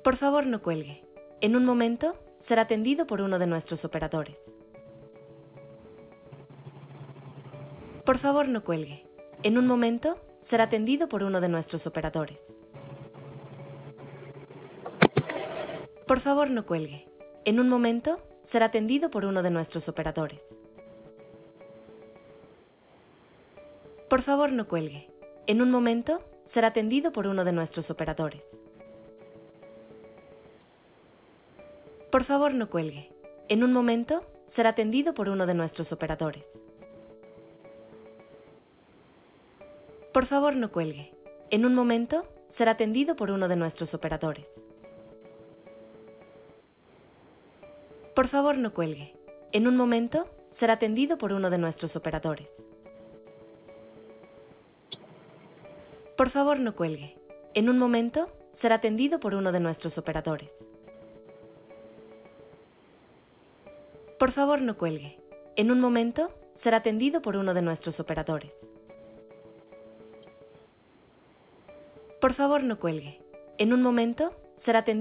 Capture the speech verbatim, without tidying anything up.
Por favor, no cuelgue. En un momento, será atendido por uno de nuestros operadores. Por favor, no cuelgue. En un momento, será atendido por uno de nuestros operadores. Por favor, no cuelgue. En un momento, será atendido por uno de nuestros operadores. Por favor, no cuelgue. En un momento, será atendido por uno de nuestros operadores. Por favor, no cuelgue. En un momento, será atendido por uno de nuestros operadores. Por favor, no cuelgue. En un momento, será atendido por uno de nuestros operadores. Por favor, no cuelgue. En un momento, será atendido por uno de nuestros operadores. Por favor, no cuelgue. En un momento, será atendido por uno de nuestros operadores. Por favor, no cuelgue. En un momento, será atendido por uno de nuestros operadores. Por favor, no cuelgue. En un momento, será atendido